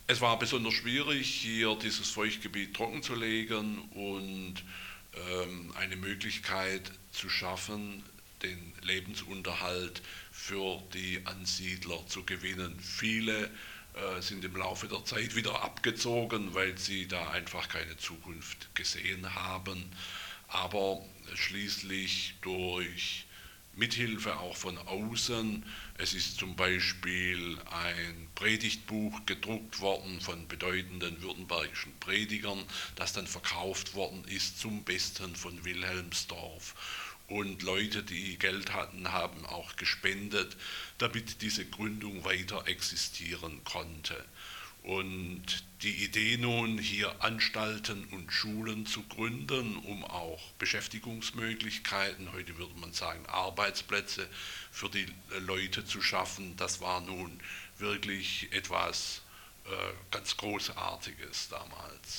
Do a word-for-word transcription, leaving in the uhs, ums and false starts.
Es war besonders schwierig, hier dieses Feuchtgebiet trockenzulegen und ähm, eine Möglichkeit zu schaffen, den Lebensunterhalt für die Ansiedler zu gewinnen. Viele äh, sind im Laufe der Zeit wieder abgezogen, weil sie da einfach keine Zukunft gesehen haben. Aber schließlich durch Mithilfe auch von außen. Es ist zum Beispiel ein Predigtbuch gedruckt worden von bedeutenden württembergischen Predigern, das dann verkauft worden ist zum Besten von Wilhelmsdorf. Und Leute, die Geld hatten, haben auch gespendet, damit diese Gründung weiter existieren konnte. Und die Idee nun, hier Anstalten und Schulen zu gründen, um auch Beschäftigungsmöglichkeiten, heute würde man sagen Arbeitsplätze für die Leute zu schaffen, das war nun wirklich etwas äh, ganz Großartiges damals.